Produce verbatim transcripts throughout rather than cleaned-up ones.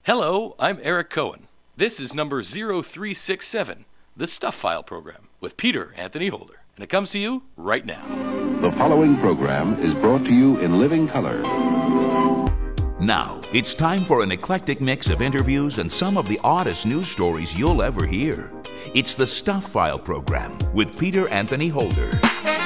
Hello, I'm Eric Cohen. This is number zero three six seven, the Stuff File program, with Peter Anthony Holder. And it comes to you right now. The following program is brought to you in living color. Now, it's time for an eclectic mix of interviews and some of the oddest news stories you'll ever hear. It's the Stuff File program with Peter Anthony Holder.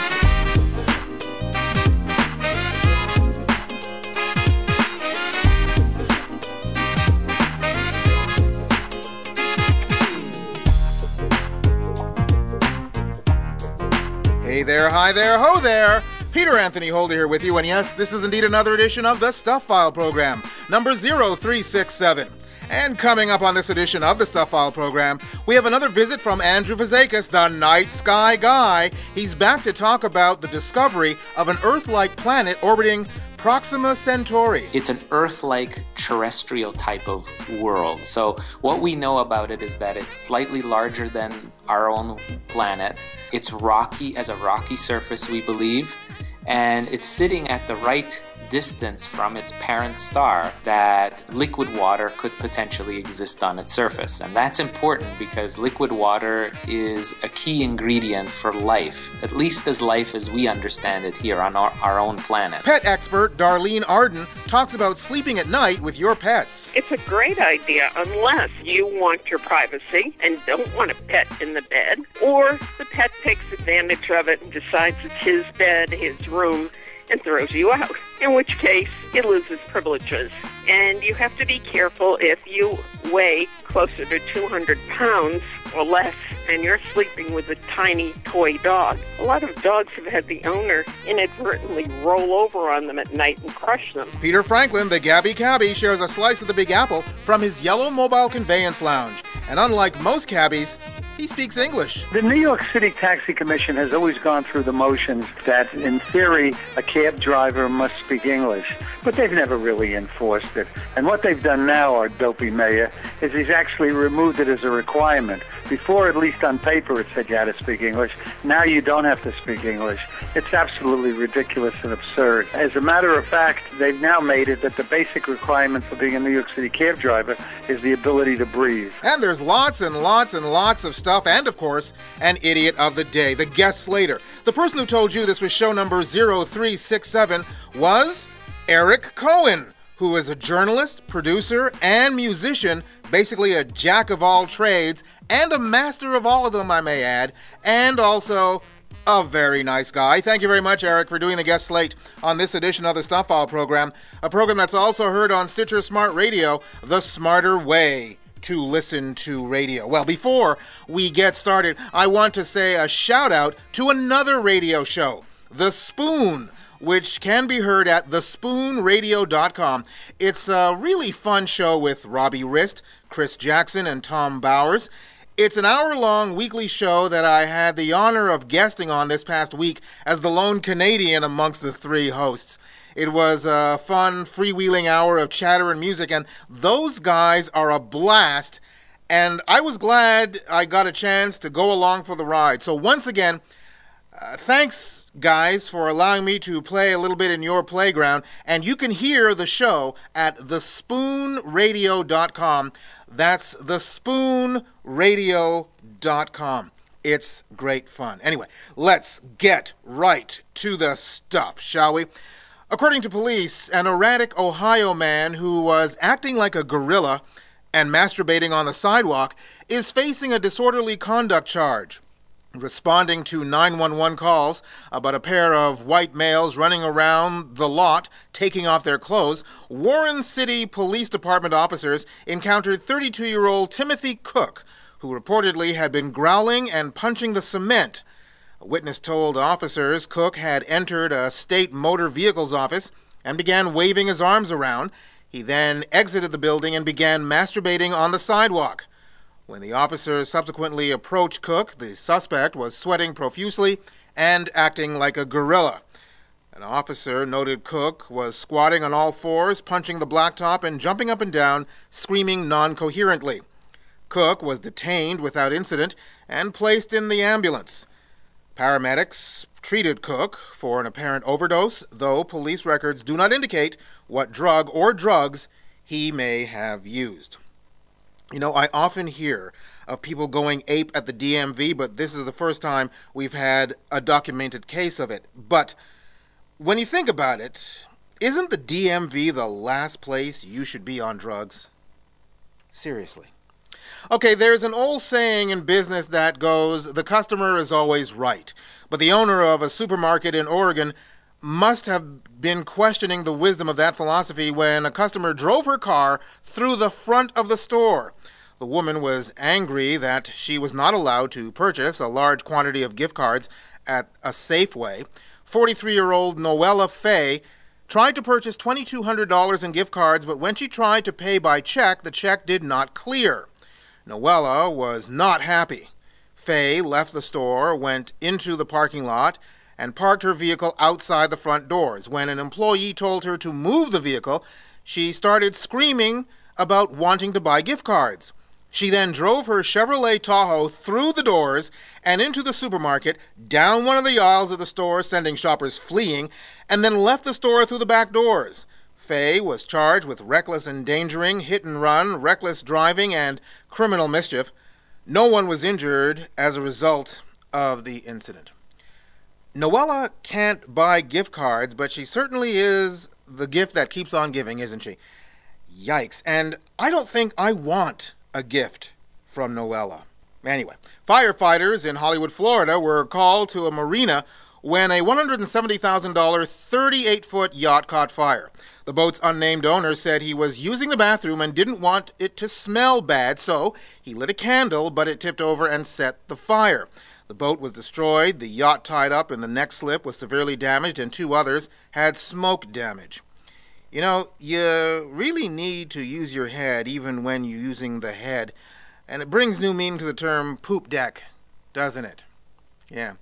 Hey there, hi there, ho there! Peter Anthony Holder here with you, and yes, this is indeed another edition of the Stuff File program, number zero three six seven. And coming up on this edition of the Stuff File program, we have another visit from Andrew Fazekas, the night sky guy. He's back to talk about the discovery of an Earth-like planet orbiting Proxima Centauri. It's an Earth-like terrestrial type of world. So what we know about it is that it's slightly larger than our own planet. It's rocky, as a rocky surface, we believe, and it's sitting at the right distance from its parent star that liquid water could potentially exist on its surface. And that's important because liquid water is a key ingredient for life, at least as life as we understand it here on our, our own planet. Pet expert Darlene Arden talks about sleeping at night with your pets. It's a great idea unless you want your privacy and don't want a pet in the bed, or the pet takes advantage of it and decides it's his bed, his room, and throws you out, in which case it loses privileges. And you have to be careful if you weigh closer to two hundred pounds or less and you're sleeping with a tiny toy dog. A lot of dogs have had the owner inadvertently roll over on them at night and crush them. Peter Franklin, the Gabby Cabbie, shares a slice of the Big Apple from his yellow mobile conveyance lounge. And unlike most cabbies, he speaks English. The New York City Taxi Commission has always gone through the motions that, in theory, a cab driver must speak English, but they've never really enforced it. And what they've done now, our dopey mayor, is he's actually removed it as a requirement. Before, at least on paper, it said you had to speak English. Now you don't have to speak English. It's absolutely ridiculous and absurd. As a matter of fact, they've now made it that the basic requirement for being a New York City cab driver is the ability to breathe. And there's lots and lots and lots of stuff, and of course, an idiot of the day, the guest slater. The person who told you this was show number zero three six seven was Eric Cohen, who is a journalist, producer, and musician, basically a jack of all trades, and a master of all of them, I may add, and also a very nice guy. Thank you very much, Eric, for doing the guest slate on this edition of the Stuff File program, a program that's also heard on Stitcher Smart Radio, the smarter way to listen to radio. Well, before we get started, I want to say a shout out to another radio show, The Spoon, which can be heard at the spoon radio dot com. It's a really fun show with Robbie Rist, Chris Jackson, and Tom Bowers. It's an hour-long weekly show that I had the honor of guesting on this past week as the lone Canadian amongst the three hosts. It was a fun, freewheeling hour of chatter and music, and those guys are a blast, and I was glad I got a chance to go along for the ride. So once again, uh, thanks, guys, for allowing me to play a little bit in your playground, and you can hear the show at the spoon radio dot com. That's the spoon radio dot com. It's great fun. Anyway, let's get right to the stuff, shall we? According to police, an erratic Ohio man who was acting like a gorilla and masturbating on the sidewalk is facing a disorderly conduct charge. Responding to nine one one calls about a pair of white males running around the lot taking off their clothes, Warren City Police Department officers encountered thirty-two-year-old Timothy Cook, who reportedly had been growling and punching the cement. A witness told officers Cook had entered a state motor vehicles office and began waving his arms around. He then exited the building and began masturbating on the sidewalk. When the officers subsequently approached Cook, the suspect was sweating profusely and acting like a gorilla. An officer noted Cook was squatting on all fours, punching the blacktop and jumping up and down, screaming non-coherently. Cook was detained without incident and placed in the ambulance. Paramedics treated Cook for an apparent overdose, though police records do not indicate what drug or drugs he may have used. You know, I often hear of people going ape at the D M V, but this is the first time we've had a documented case of it. But when you think about it, isn't the D M V the last place you should be on drugs? Seriously. Okay, there's an old saying in business that goes, the customer is always right. But the owner of a supermarket in Oregon must have been questioning the wisdom of that philosophy when a customer drove her car through the front of the store. The woman was angry that she was not allowed to purchase a large quantity of gift cards at a Safeway. forty-three-year-old Noella Fay tried to purchase two thousand two hundred dollars in gift cards, but when she tried to pay by check, the check did not clear. Noella was not happy. Fay left the store, went into the parking lot, and parked her vehicle outside the front doors. When an employee told her to move the vehicle, she started screaming about wanting to buy gift cards. She then drove her Chevrolet Tahoe through the doors and into the supermarket, down one of the aisles of the store, sending shoppers fleeing, and then left the store through the back doors. Fay was charged with reckless endangering, hit and run, reckless driving, and criminal mischief. No one was injured as a result of the incident. Noella can't buy gift cards, but she certainly is the gift that keeps on giving, isn't she? Yikes. And I don't think I want a gift from Noella. Anyway, firefighters in Hollywood, Florida were called to a marina when a one hundred seventy thousand dollars thirty-eight-foot yacht caught fire. The boat's unnamed owner said he was using the bathroom and didn't want it to smell bad, so he lit a candle, but it tipped over and set the fire. The boat was destroyed, the yacht tied up in the neck slip was severely damaged, and two others had smoke damage. You know, you really need to use your head even when you're using the head. And it brings new meaning to the term poop deck, doesn't it? Yeah.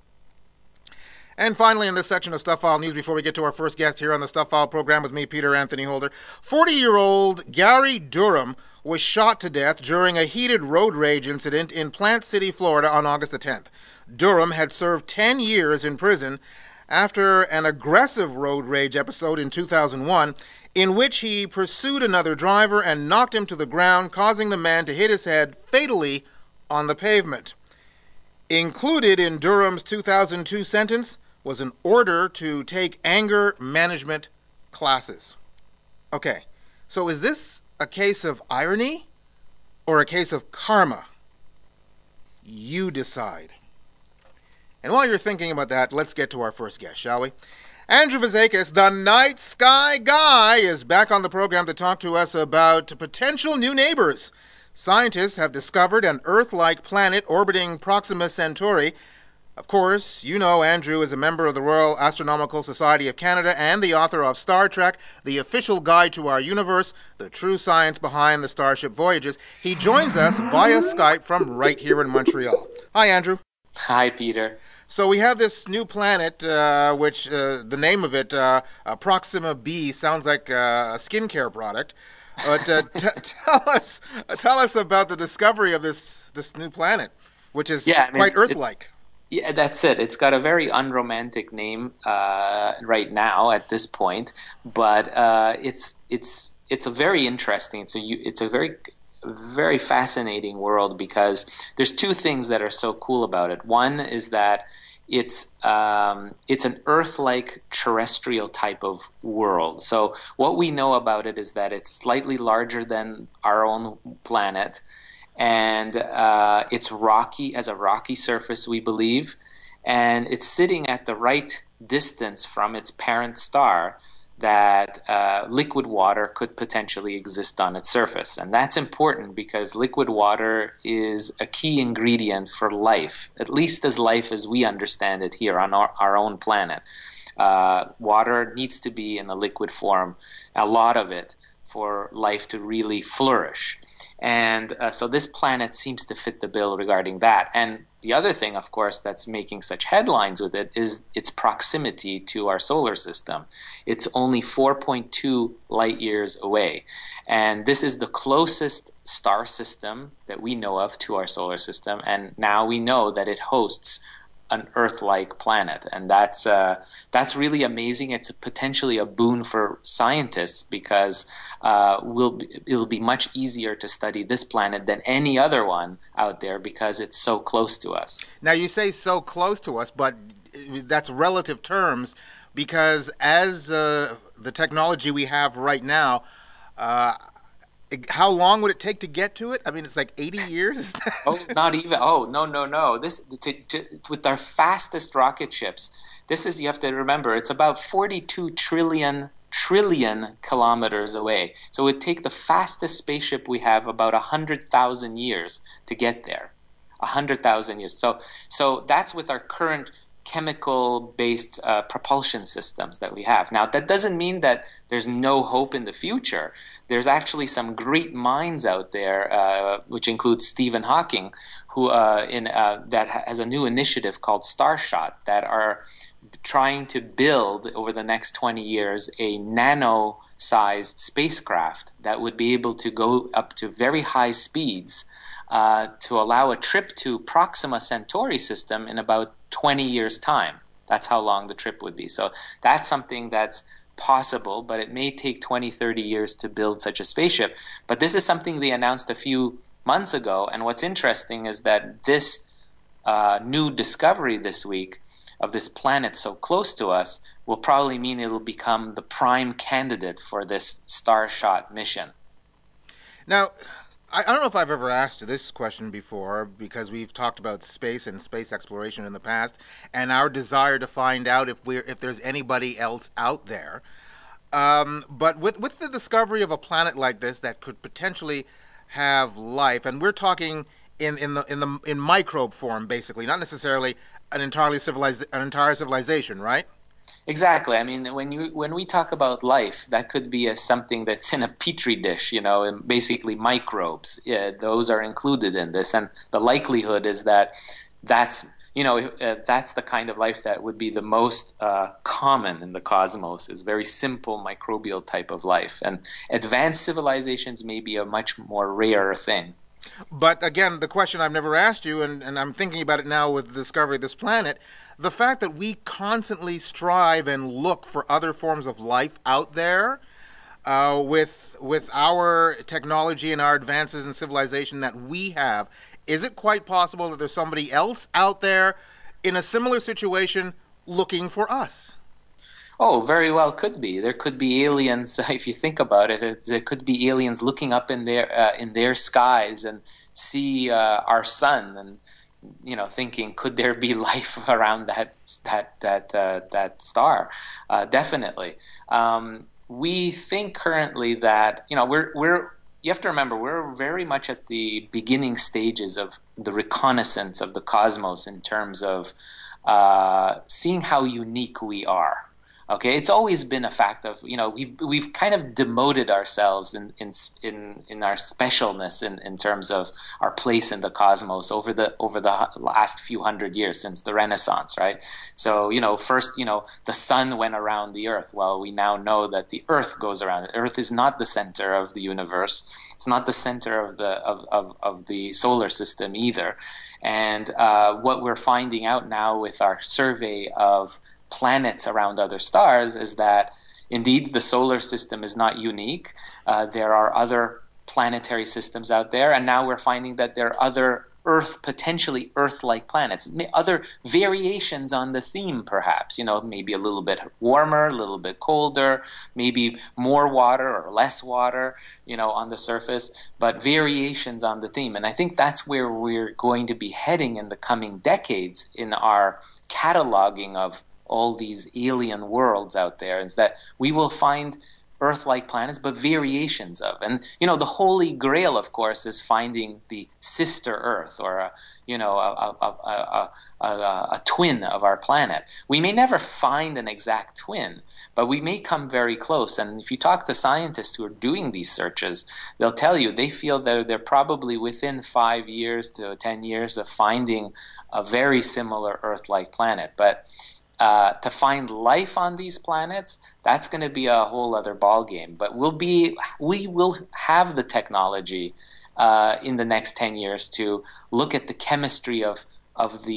And finally, in this section of Stuff File News, before we get to our first guest here on the Stuff File program with me, Peter Anthony Holder, forty-year-old Gary Durham was shot to death during a heated road rage incident in Plant City, Florida on August the tenth. Durham had served ten years in prison after an aggressive road rage episode in two thousand one in which he pursued another driver and knocked him to the ground, causing the man to hit his head fatally on the pavement. Included in Durham's two thousand two sentence was an order to take anger management classes. Okay, so is this a case of irony or a case of karma? You decide. And while you're thinking about that, let's get to our first guest, shall we? Andrew Vazakis, the night sky guy, is back on the program to talk to us about potential new neighbors. Scientists have discovered an Earth-like planet orbiting Proxima Centauri. Of course, you know Andrew is a member of the Royal Astronomical Society of Canada and the author of Star Trek, The Official Guide to Our Universe, the true science behind the Starship Voyages. He joins us via Skype from right here in Montreal. Hi, Andrew. Hi, Peter. So we have this new planet, uh, which uh, the name of it, uh, uh, Proxima B, sounds like uh, a skincare product. But uh, t- tell us, uh, tell us about the discovery of this this new planet, which is yeah, I mean, quite Earth-like. It, yeah, that's it. It's got a very unromantic name uh, right now at this point, but uh, it's it's it's a very interesting. So you, it's a very very fascinating world because there's two things that are so cool about it. One is that it's um, it's an Earth-like terrestrial type of world. So what we know about it is that it's slightly larger than our own planet, and uh, it's rocky, as a rocky surface, we believe, and it's sitting at the right distance from its parent star that uh, liquid water could potentially exist on its surface. And that's important because liquid water is a key ingredient for life, at least as life as we understand it here on our, our own planet. Uh, water needs to be in a liquid form, a lot of it, for life to really flourish. And uh, so this planet seems to fit the bill regarding that. And the other thing, of course, that's making such headlines with it is its proximity to our solar system. It's only four point two light years away. And this is the closest star system that we know of to our solar system. And now we know that it hosts an Earth-like planet, and that's uh, that's really amazing. It's potentially a boon for scientists because uh, we'll be, it'll be much easier to study this planet than any other one out there because it's so close to us. Now, you say so close to us, but that's relative terms because as uh, the technology we have right now, uh, how long would it take to get to it? I mean, it's like eighty years? Oh, not even. Oh, no, no, no. This to, to, with our fastest rocket ships, this is, you have to remember, it's about forty-two trillion trillion kilometers away. So it would take the fastest spaceship we have about one hundred thousand years to get there. one hundred thousand years. So, so that's with our current chemical-based uh, propulsion systems that we have. Now, that doesn't mean that there's no hope in the future. There's actually some great minds out there, uh, which includes Stephen Hawking, who uh, in uh, that has a new initiative called Starshot that are trying to build over the next twenty years a nano-sized spacecraft that would be able to go up to very high speeds uh, to allow a trip to Proxima Centauri system in about twenty years' time. That's how long the trip would be. So that's something that's possible, but it may take twenty, thirty years to build such a spaceship. But this is something they announced a few months ago, and what's interesting is that this uh, new discovery this week of this planet so close to us will probably mean it will become the prime candidate for this Starshot mission. Now, I don't know if I've ever asked this question before because we've talked about space and space exploration in the past and our desire to find out if we're if there's anybody else out there. Um, but with with the discovery of a planet like this that could potentially have life, and we're talking in in the in the in microbe form, basically, not necessarily an entirely civilized an entire civilization, right? Exactly. I mean, when you when we talk about life, that could be a, something that's in a petri dish, you know, and basically microbes. Yeah, those are included in this, and the likelihood is that that's you know uh, that's the kind of life that would be the most uh, common in the cosmos. Is very simple microbial type of life, and advanced civilizations may be a much more rare thing. But again, the question I've never asked you, and, and I'm thinking about it now with the discovery of this planet, the fact that we constantly strive and look for other forms of life out there, uh, with with our technology and our advances in civilization that we have, is it quite possible that there's somebody else out there in a similar situation looking for us? Oh, very well could be. There could be aliens. If you think about it, there could be aliens looking up in their uh, in their skies and see uh, our sun, and you know, thinking, could there be life around that that that uh, that star? Uh, definitely. Um, we think currently that you know we're we're. You have to remember we're very much at the beginning stages of the reconnaissance of the cosmos in terms of uh, seeing how unique we are. Okay, it's always been a fact of, you know, we've we've kind of demoted ourselves in in in, in our specialness in, in terms of our place in the cosmos over the over the last few hundred years since the Renaissance, right? So, you know, first, you know, the sun went around the Earth. Well, we now know that the Earth goes around. Earth is not the center of the universe. It's not the center of the of of, of the solar system either. And uh, what we're finding out now with our survey of planets around other stars is that indeed the solar system is not unique. Uh, there are other planetary systems out there, and now we're finding that there are other Earth, potentially Earth-like planets, other variations on the theme perhaps, you know, maybe a little bit warmer, a little bit colder, maybe more water or less water, you know, on the surface, but variations on the theme. And I think that's where we're going to be heading in the coming decades in our cataloging of all these alien worlds out there, is that we will find Earth-like planets, but variations of. And, you know, the holy grail, of course, is finding the sister Earth, or, a, you know, a, a, a, a, a, a twin of our planet. We may never find an exact twin, but we may come very close. And if you talk to scientists who are doing these searches, they'll tell you they feel that they're probably within five years to ten years of finding a very similar Earth-like planet. But Uh, to find life on these planets, that's going to be a whole other ballgame. But we'll be, we will have the technology uh, in the next ten years to look at the chemistry of of the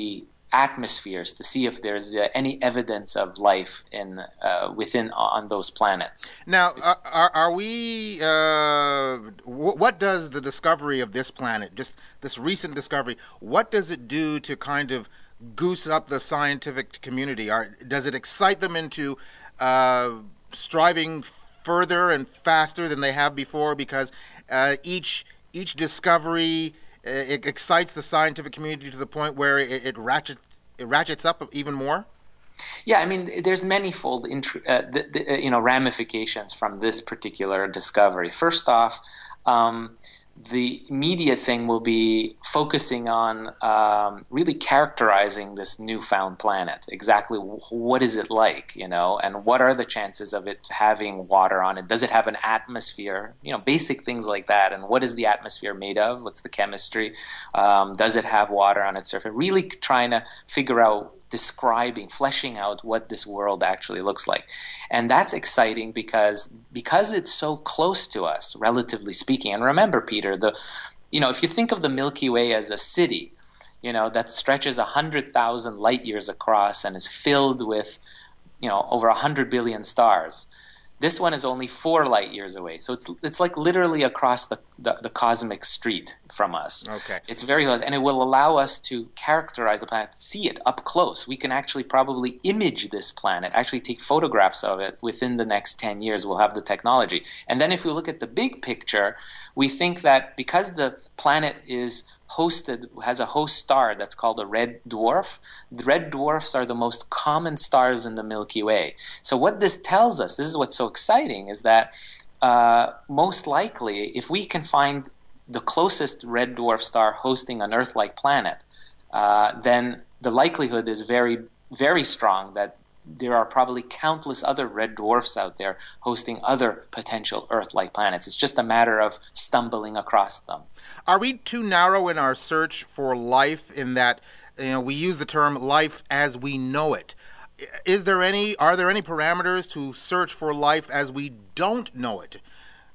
atmospheres to see if there's uh, any evidence of life in uh, within on those planets. Now, uh, are, are we, uh, w- what does the discovery of this planet, just this recent discovery, what does it do to kind of goose up the scientific community? Are, does it excite them into uh, striving further and faster than they have before? Because uh, each each discovery it excites the scientific community to the point where it, it ratchets it ratchets up even more. Yeah, I mean, there's manifold int- uh, the, the, you know ramifications from this particular discovery. First off, um, the media thing will be focusing on um, really characterizing this newfound planet. Exactly what is it like, you know, and what are the chances of it having water on it? Does it have an atmosphere? You know, basic things like that. And what is the atmosphere made of? What's the chemistry? Um, does it have water on its surface? Really trying to figure out, describing, fleshing out what this world actually looks like. And that's exciting because because it's so close to us, relatively speaking. And remember, Peter, the you know, if you think of the Milky Way as a city, you know, that stretches one hundred thousand light years across and is filled with, you know, over one hundred billion stars. This one is only four light years away. So it's it's like literally across the, the, the cosmic street from us. Okay. It's very close. And it will allow us to characterize the planet, see it up close. We can actually probably image this planet, actually take photographs of it within the next ten years. We'll have the technology. And then if we look at the big picture, we think that because the planet is hosted, has a host star that's called a red dwarf. The red dwarfs are the most common stars in the Milky Way. So what this tells us, this is what's so exciting, is that uh, most likely, if we can find the closest red dwarf star hosting an Earth-like planet, uh, then the likelihood is very, very strong that there are probably countless other red dwarfs out there hosting other potential Earth-like planets. It's just a matter of stumbling across them. Are we too narrow in our search for life in that, you know, we use the term life as we know it? Is there any, are there any parameters to search for life as we don't know it?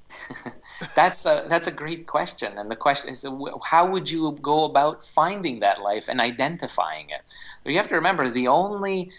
That's a that's a great question, and the question is, how would you go about finding that life and identifying it? You have to remember, the only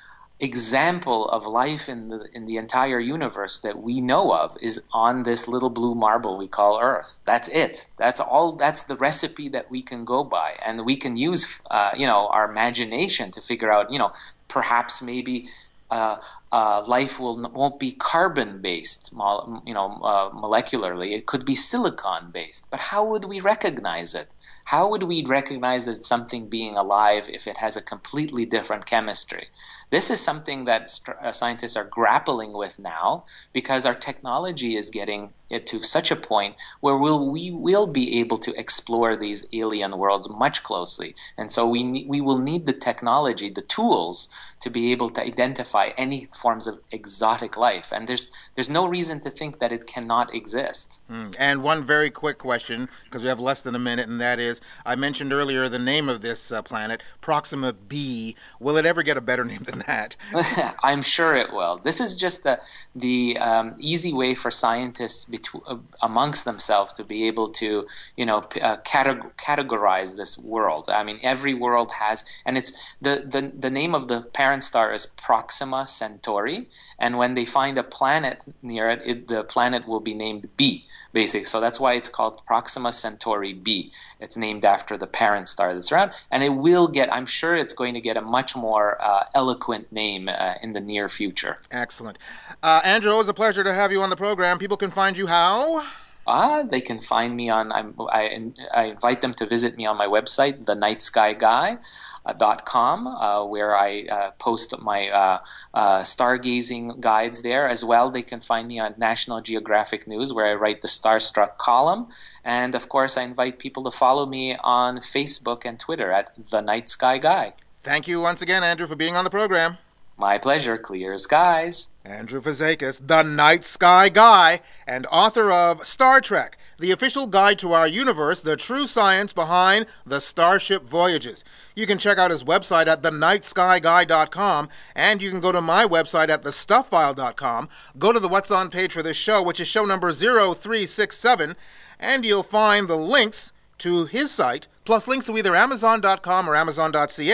example of life in the in the entire universe that we know of is on this little blue marble we call Earth. That's it. That's all. That's the recipe that we can go by, and we can use, uh, you know, our imagination to figure out, you know, perhaps maybe uh, uh, life will won't be carbon based, you know, uh, molecularly. It could be silicon based. But how would we recognize it? How would we recognize that something being alive if it has a completely different chemistry? This is something that st- uh, scientists are grappling with now, because our technology is getting it to such a point where we'll, we will be able to explore these alien worlds much closely. And so we ne- we will need the technology, the tools, to be able to identify any forms of exotic life. And there's there's no reason to think that it cannot exist. Mm. And one very quick question, because we have less than a minute, and that is, I mentioned earlier the name of this uh, planet, Proxima b. Will it ever get a better name than that? I'm sure it will. This is just the the um, easy way for scientists betw- uh, amongst themselves to be able to, you know, p- uh, categ- categorize this world. I mean, every world has, and it's the, the the name of the parent star is Proxima Centauri, and when they find a planet near it, it the planet will be named B, basically. So that's why it's called Proxima Centauri b. It's named after the parent star that's around, and it will get, I'm sure it's going to get a much more uh, eloquent name uh, in the near future. Excellent. Uh, Andrew, it was a pleasure to have you on the program. People can find you how? Ah, they can find me on, I'm, I, I invite them to visit me on my website, the night sky guy dot com, uh, where I uh, post my uh, uh, stargazing guides there. As well, they can find me on National Geographic News, where I write the Starstruck column. And of course, I invite people to follow me on Facebook and Twitter at The Night Sky Guy. Thank you once again, Andrew, for being on the program. My pleasure. Clear skies. Andrew Fazekas, the Night Sky Guy, and author of Star Trek, the official guide to our universe, the true science behind the Starship Voyages. You can check out his website at the night sky guy dot com, and you can go to my website at the stuff file dot com. Go to the What's On page for this show, which is show number zero three six seven, and you'll find the links to his site, plus links to either amazon dot com or amazon dot c a,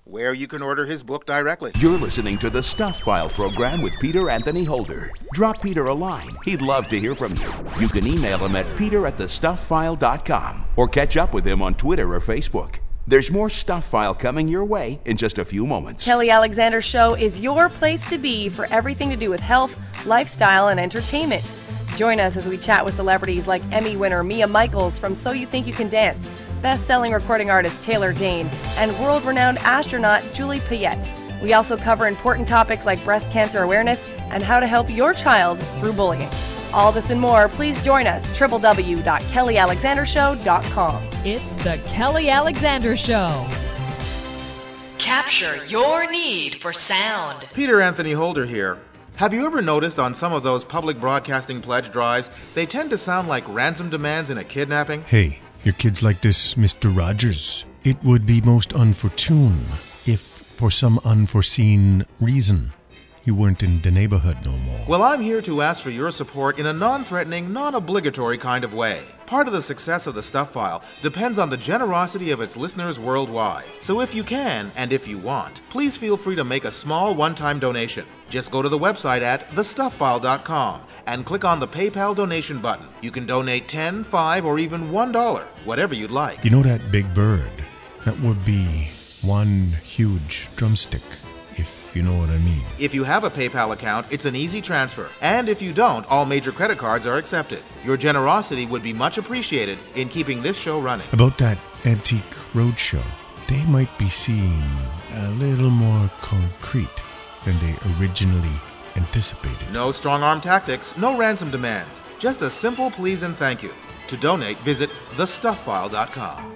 where you can order his book directly. You're listening to the Stuff File program with Peter Anthony Holder. Drop Peter a line. He'd love to hear from you. You can email him at peter at the stuff file dot com or catch up with him on Twitter or Facebook. There's more Stuff File coming your way in just a few moments. Kelly Alexander Show is your place to be for everything to do with health, lifestyle, and entertainment. Join us as we chat with celebrities like Emmy winner Mia Michaels from So You Think You Can Dance, best-selling recording artist Taylor Dayne, and world-renowned astronaut Julie Payette. We also cover important topics like breast cancer awareness and how to help your child through bullying. All this and more, please join us, w w w dot kelly alexander show dot com. It's the Kelly Alexander Show. Capture your need for sound. Peter Anthony Holder here. Have you ever noticed on some of those public broadcasting pledge drives, they tend to sound like ransom demands in a kidnapping? Hey, your kids like this, Mister Rogers. It would be most unfortune if, for some unforeseen reason, you weren't in the neighborhood no more. Well, I'm here to ask for your support in a non-threatening, non-obligatory kind of way. Part of the success of the Stuff File depends on the generosity of its listeners worldwide. So if you can, and if you want, please feel free to make a small one-time donation. Just go to the website at the stuff file dot com and click on the PayPal donation button. You can donate ten dollars, five dollars, or even one dollar, whatever you'd like. You know that big bird? That would be one huge drumstick, if you know what I mean. If you have a PayPal account, it's an easy transfer. And if you don't, all major credit cards are accepted. Your generosity would be much appreciated in keeping this show running. About that Antique Roadshow, they might be seeing a little more concrete than they originally anticipated. No strong-arm tactics, no ransom demands. Just a simple please and thank you. To donate, visit the stuff file dot com.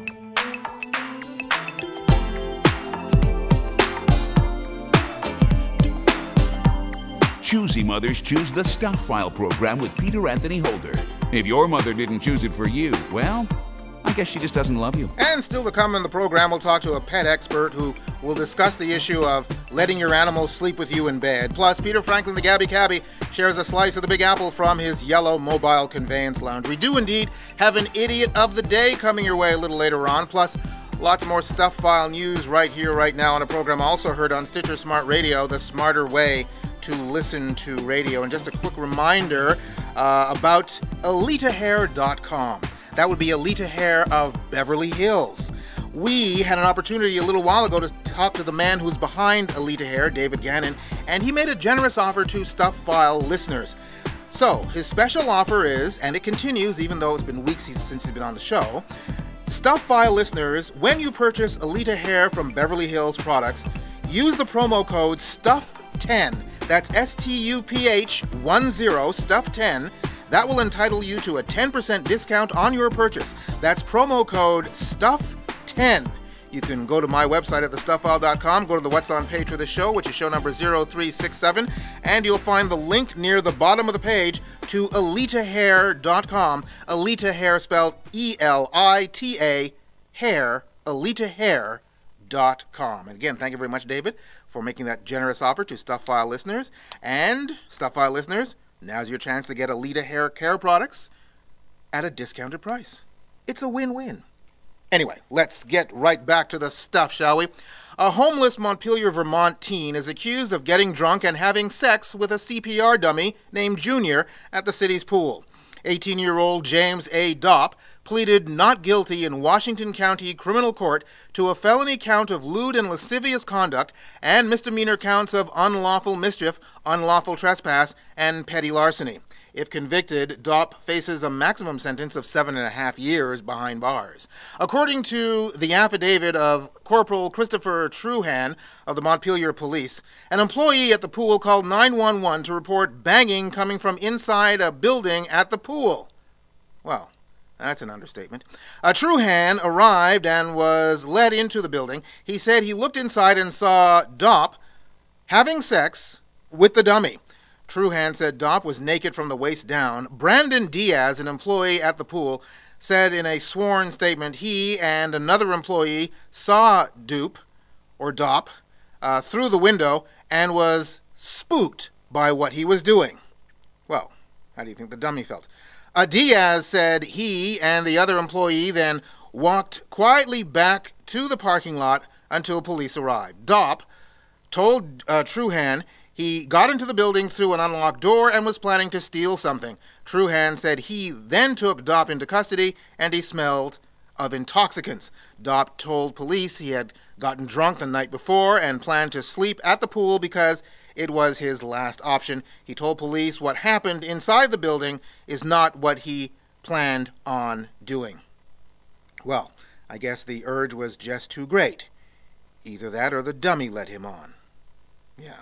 Choosy mothers choose the Stuff File program with Peter Anthony Holder. If your mother didn't choose it for you, well, I guess she just doesn't love you. And still to come in the program, we'll talk to a pet expert who will discuss the issue of letting your animals sleep with you in bed. Plus, Peter Franklin, the Gabby Cabby, shares a slice of the Big Apple from his yellow mobile conveyance lounge. We do indeed have an Idiot of the Day coming your way a little later on. Plus, lots more Stuff File news right here, right now on a program also heard on Stitcher Smart Radio, the smarter way to listen to radio. And just a quick reminder uh, about Alita Hair dot com. That would be Alita Hair of Beverly Hills. We had an opportunity a little while ago to talk to the man who's behind Alita Hair, David Gannon, and he made a generous offer to Stuff File listeners. So, his special offer is, and it continues even though it's been weeks since he's been on the show, Stuff File listeners, when you purchase Alita Hair from Beverly Hills Products, use the promo code stuff ten. That's S T U P H ten, stuff ten. That will entitle you to a ten percent discount on your purchase. That's promo code stuff ten. You can go to my website at the stuff file dot com, go to the What's On page for the show, which is show number zero three six seven, and you'll find the link near the bottom of the page to Alita Hair dot com. Alita Hair spelled E L I T A, hair, Alita Hair dot com. And again, thank you very much, David, for making that generous offer to Stuff File listeners. And Stuff File listeners, now's your chance to get Alita Hair Care products at a discounted price. It's a win-win. Anyway, let's get right back to the stuff, shall we? A homeless Montpelier, Vermont teen is accused of getting drunk and having sex with a C P R dummy named Junior at the city's pool. eighteen-year-old James A. Dopp pleaded not guilty in Washington County Criminal Court to a felony count of lewd and lascivious conduct and misdemeanor counts of unlawful mischief, unlawful trespass, and petty larceny. If convicted, Dopp faces a maximum sentence of seven and a half years behind bars. According to the affidavit of Corporal Christopher Truhan of the Montpelier Police, an employee at the pool called nine one one to report banging coming from inside a building at the pool. Well, that's an understatement. A Truhan arrived and was led into the building. He said he looked inside and saw Dopp having sex with the dummy. Truhan said Dopp was naked from the waist down. Brandon Diaz, an employee at the pool, said in a sworn statement he and another employee saw Doop, or Dopp, uh, through the window and was spooked by what he was doing. Well, how do you think the dummy felt? Uh, Diaz said he and the other employee then walked quietly back to the parking lot until police arrived. Dopp told uh, Truhan he got into the building through an unlocked door and was planning to steal something. Truhan said he then took Dopp into custody and he smelled of intoxicants. Dopp told police he had gotten drunk the night before and planned to sleep at the pool because it was his last option. He told police what happened inside the building is not what he planned on doing. Well, I guess the urge was just too great. Either that or the dummy led him on. Yeah.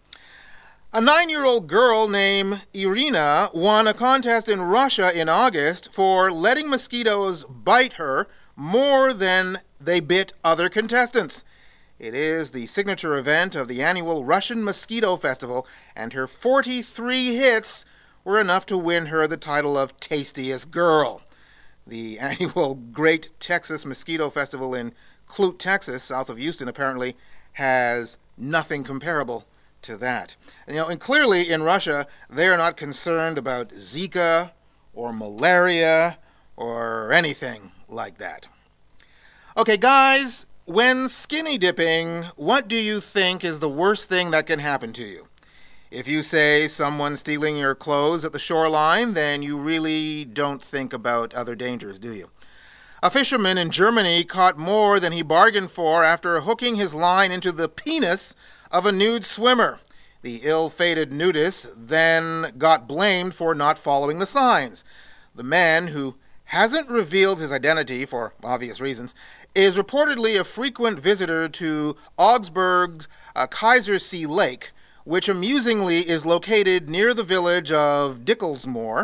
A nine-year-old girl named Irina won a contest in Russia in August for letting mosquitoes bite her more than they bit other contestants. It is the signature event of the annual Russian Mosquito Festival, and her forty-three hits were enough to win her the title of Tastiest Girl. The annual Great Texas Mosquito Festival in Clute, Texas, south of Houston, apparently has nothing comparable to that. And, you know, and clearly in Russia, they are not concerned about Zika or malaria or anything like that. Okay, guys, when skinny dipping, what do you think is the worst thing that can happen to you? If you say someone stealing your clothes at the shoreline, then you really don't think about other dangers, do you? A fisherman in Germany caught more than he bargained for after hooking his line into the penis of a nude swimmer. The ill-fated nudist then got blamed for not following the signs. The man, who hasn't revealed his identity for obvious reasons, is reportedly a frequent visitor to Augsburg's uh, Kaisersee Lake, which amusingly is located near the village of Dicklesmore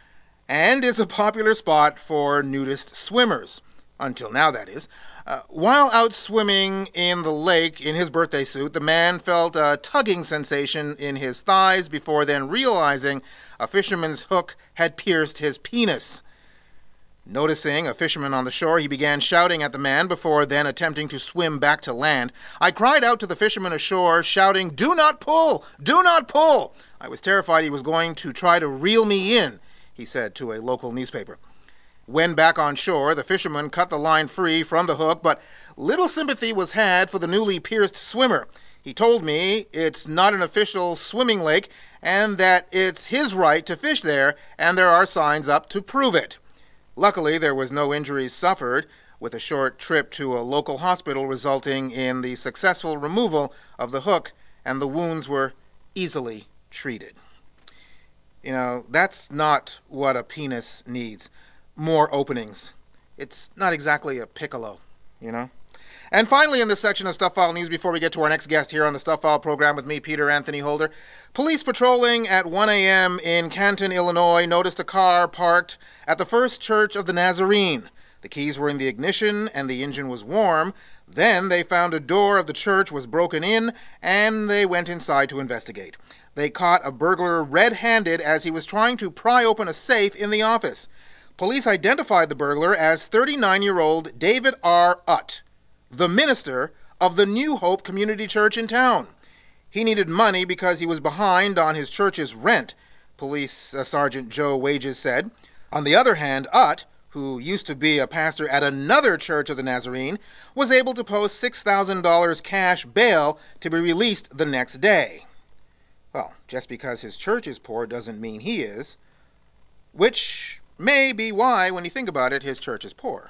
and is a popular spot for nudist swimmers. Until now, that is. Uh, while out swimming in the lake in his birthday suit, the man felt a tugging sensation in his thighs before then realizing a fisherman's hook had pierced his penis. Noticing a fisherman on the shore, he began shouting at the man before then attempting to swim back to land. I cried out to the fisherman ashore, shouting, "Do not pull! Do not pull!" I was terrified he was going to try to reel me in, he said to a local newspaper. When back on shore, the fisherman cut the line free from the hook, but little sympathy was had for the newly pierced swimmer. He told me it's not an official swimming lake and that it's his right to fish there, and there are signs up to prove it. Luckily, there was no injuries suffered, with a short trip to a local hospital resulting in the successful removal of the hook, and the wounds were easily treated. You know, that's not what a penis needs. More openings. It's not exactly a piccolo, you know? And finally, in this section of Stuff File News, before we get to our next guest here on the Stuff File program with me, Peter Anthony Holder, police patrolling at one a.m. in Canton, Illinois, noticed a car parked at the First Church of the Nazarene. The keys were in the ignition and the engine was warm. Then they found a door of the church was broken in and they went inside to investigate. They caught a burglar red-handed as he was trying to pry open a safe in the office. Police identified the burglar as thirty-nine-year-old David R. Utt, the minister of the New Hope Community Church in town. He needed money because he was behind on his church's rent, Police uh, Sergeant Joe Wages said. On the other hand, Utt, who used to be a pastor at another church of the Nazarene, was able to post six thousand dollars cash bail to be released the next day. Well, just because his church is poor doesn't mean he is, which may be why, when you think about it, his church is poor.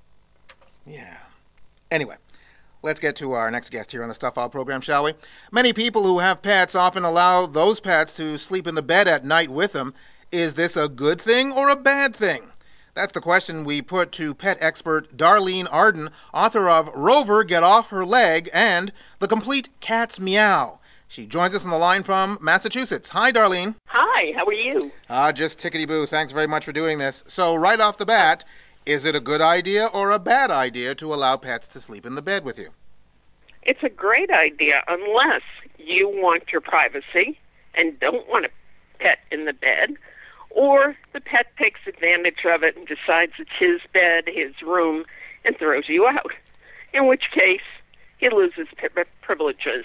Yeah. Anyway, let's get to our next guest here on the Stuff File program, shall we? Many people who have pets often allow those pets to sleep in the bed at night with them. Is this a good thing or a bad thing? That's the question we put to pet expert Darlene Arden, author of Rover, Get Off Her Leg, and The Complete Cat's Meow. She joins us on the line from Massachusetts. Hi, Darlene. Hi, how are you? Ah, uh, just tickety-boo. Thanks very much for doing this. So, right off the bat, is it a good idea or a bad idea to allow pets to sleep in the bed with you? It's a great idea unless you want your privacy and don't want a pet in the bed, or the pet takes advantage of it and decides it's his bed, his room, and throws you out, in which case he loses p- privileges.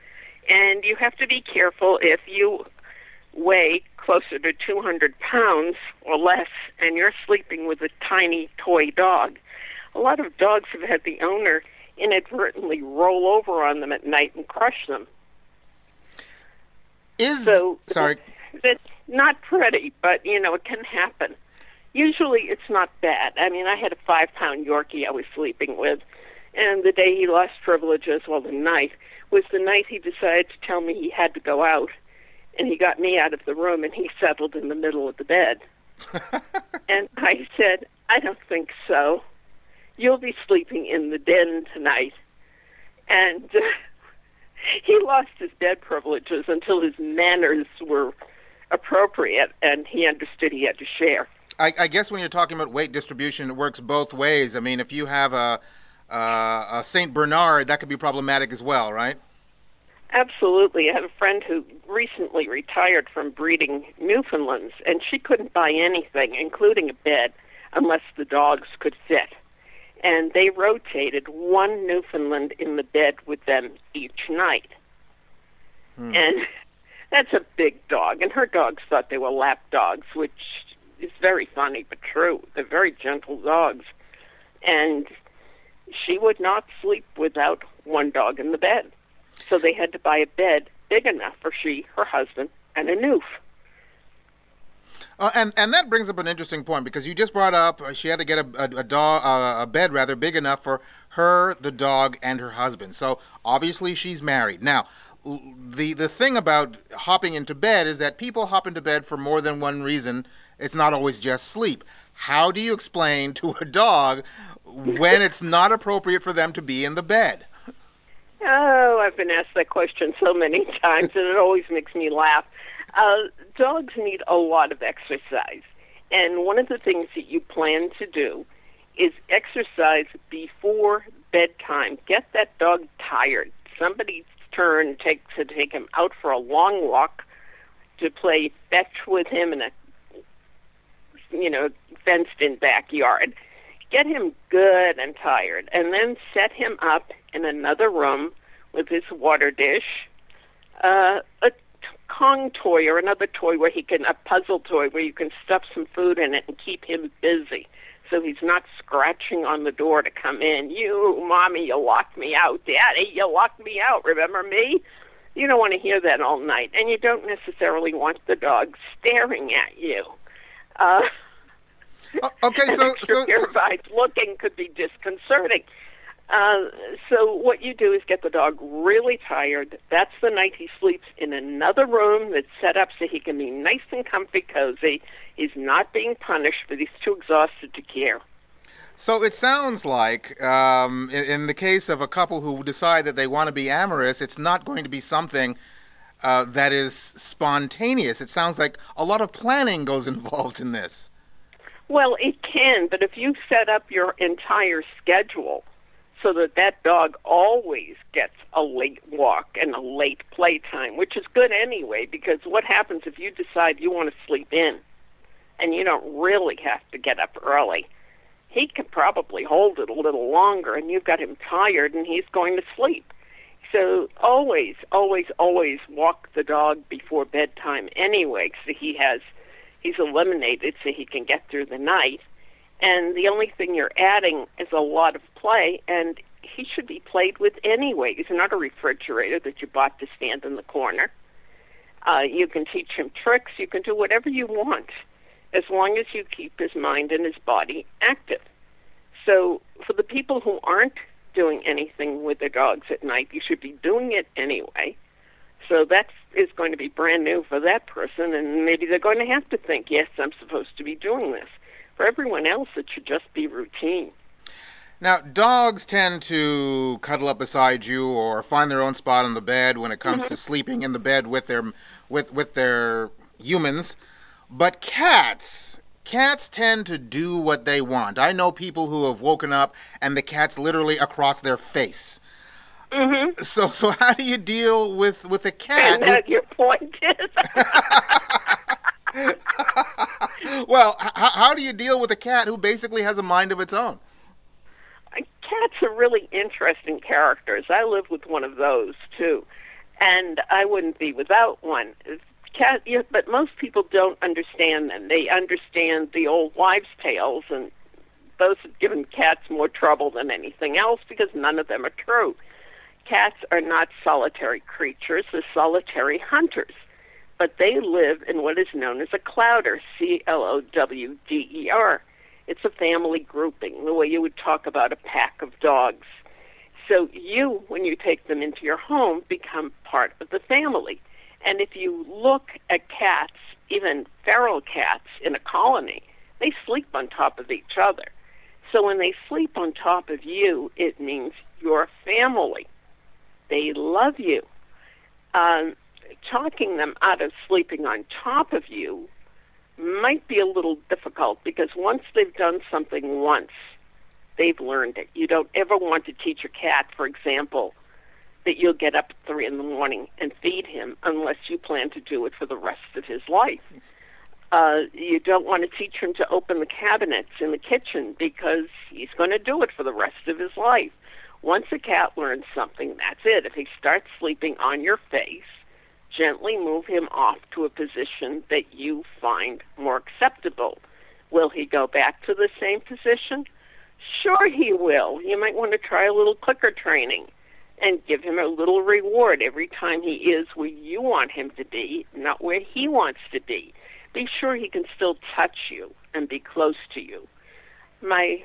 And you have to be careful if you weigh closer to two hundred pounds or less and you're sleeping with a tiny toy dog. A lot of dogs have had the owner inadvertently roll over on them at night and crush them. Is so sorry. It's not pretty, but, you know, it can happen. Usually it's not bad. I mean, I had a five-pound Yorkie I was sleeping with, and the day he lost privileges, well, the night, was the night he decided to tell me he had to go out, and he got me out of the room, and he settled in the middle of the bed. And I said, I don't think so. You'll be sleeping in the den tonight. And uh, he lost his bed privileges until his manners were appropriate, and he understood he had to share. I, I guess when you're talking about weight distribution, it works both ways. I mean, if you have a, uh, a Saint Bernard, that could be problematic as well, right? Absolutely. I have a friend who recently retired from breeding Newfoundlands, and she couldn't buy anything, including a bed, unless the dogs could fit. And they rotated one Newfoundland in the bed with them each night. Hmm. And that's a big dog, and her dogs thought they were lap dogs, which is very funny but true. They're very gentle dogs. And she would not sleep without one dog in the bed. So they had to buy a bed big enough for she, her husband, and a Newf. Uh, and and that brings up an interesting point, because you just brought up uh, she had to get a a, a, dog, uh, a bed rather big enough for her, the dog, and her husband. So obviously she's married. Now, the the thing about hopping into bed is that people hop into bed for more than one reason. It's not always just sleep. How do you explain to a dog when it's not appropriate for them to be in the bed? Oh, I've been asked that question so many times, and it always makes me laugh. Uh, dogs need a lot of exercise, and one of the things that you plan to do is exercise before bedtime. Get that dog tired. Somebody's turn takes to take him out for a long walk, to play fetch with him in a, you know, fenced-in backyard. Get him good and tired, and then set him up in another room with his water dish, uh, a Kong toy or another toy where he can, a puzzle toy where you can stuff some food in it and keep him busy, so he's not scratching on the door to come in. You, Mommy, you locked me out. Daddy, you locked me out. Remember me? You don't want to hear that all night, and you don't necessarily want the dog staring at you. Uh, okay, so so, so, so looking could be disconcerting. Uh, so what you do is get the dog really tired. That's the night he sleeps in another room that's set up so he can be nice and comfy, cozy. He's not being punished, but he's too exhausted to care. So it sounds like, um, in, in the case of a couple who decide that they want to be amorous, it's not going to be something uh, that is spontaneous. It sounds like a lot of planning goes involved in this. Well, it can, but if you set up your entire schedule so that that dog always gets a late walk and a late playtime, which is good anyway, because what happens if you decide you want to sleep in and you don't really have to get up early? He can probably hold it a little longer, and you've got him tired, and he's going to sleep. So always, always, always walk the dog before bedtime anyway, so he has, he's eliminated so he can get through the night. And the only thing you're adding is a lot of play, and he should be played with anyway. He's not a refrigerator that you bought to stand in the corner. Uh, you can teach him tricks. You can do whatever you want, as long as you keep his mind and his body active. So for the people who aren't doing anything with their dogs at night, you should be doing it anyway. So that is going to be brand new for that person, and maybe they're going to have to think, yes, I'm supposed to be doing this. For everyone else, it should just be routine. Now, dogs tend to cuddle up beside you or find their own spot on the bed when it comes mm-hmm. to sleeping in the bed with their with with their humans. But cats, cats tend to do what they want. I know people who have woken up and the cat's literally across their face. Mm-hmm. So, so how do you deal with with a cat? And uh, your point is. Well, h- how do you deal with a cat who basically has a mind of its own? Cats are really interesting characters. I live with one of those, too. And I wouldn't be without one. Cat, yeah, but most people don't understand them. They understand the old wives' tales and those have given cats more trouble than anything else because none of them are true. Cats are not solitary creatures, they're solitary hunters, but they live in what is known as a clowder, C L O W D E R. It's a family grouping, the way you would talk about a pack of dogs. So you, when you take them into your home, become part of the family. And if you look at cats, even feral cats in a colony, they sleep on top of each other. So when they sleep on top of you, it means your family. They love you. Um, talking them out of sleeping on top of you might be a little difficult because once they've done something once, they've learned it. You don't ever want to teach a cat, for example, that you'll get up at three in the morning and feed him unless you plan to do it for the rest of his life. Uh, you don't want to teach him to open the cabinets in the kitchen because he's going to do it for the rest of his life. Once a cat learns something, that's it. If he starts sleeping on your face, gently move him off to a position that you find more acceptable. Will he go back to the same position? Sure he will. You might want to try a little clicker training and give him a little reward every time he is where you want him to be, not where he wants to be. Be sure he can still touch you and be close to you. My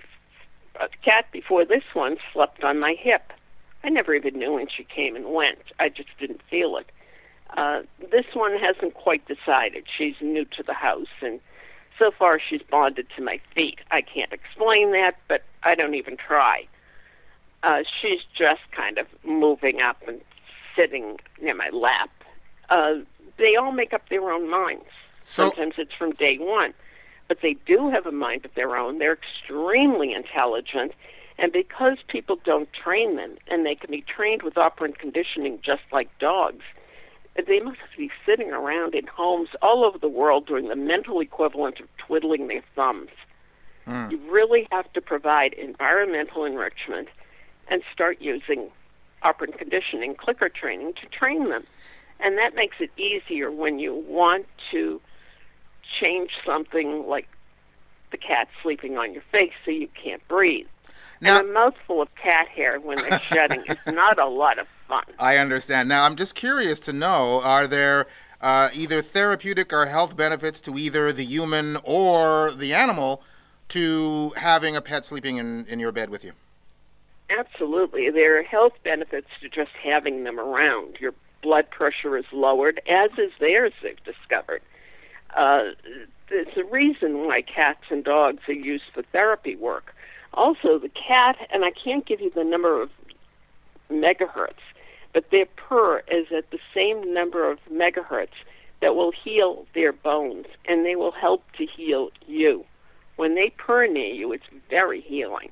cat before this one slept on my hip. I never even knew when she came and went. I just didn't feel it. Uh, this one hasn't quite decided. She's new to the house, and so far she's bonded to my feet. I can't explain that, but I don't even try. Uh, she's just kind of moving up and sitting near my lap. Uh, they all make up their own minds. So, Sometimes it's from day one. But they do have a mind of their own. They're extremely intelligent. And because people don't train them, and they can be trained with operant conditioning just like dogs, they must be sitting around in homes all over the world doing the mental equivalent of twiddling their thumbs. Mm. You really have to provide environmental enrichment and start using operant conditioning, clicker training, to train them. And that makes it easier when you want to change something like the cat sleeping on your face so you can't breathe. Now, and a mouthful of cat hair when they're shedding is not a lot of fun. I understand. Now, I'm just curious to know, are there uh, either therapeutic or health benefits to either the human or the animal to having a pet sleeping in, in your bed with you? Absolutely. There are health benefits to just having them around. Your blood pressure is lowered, as is theirs, they've discovered. Uh, there's a reason why cats and dogs are used for therapy work. Also, the cat, and I can't give you the number of megahertz, but their purr is at the same number of megahertz that will heal their bones, and they will help to heal you. When they purr near you, it's very healing.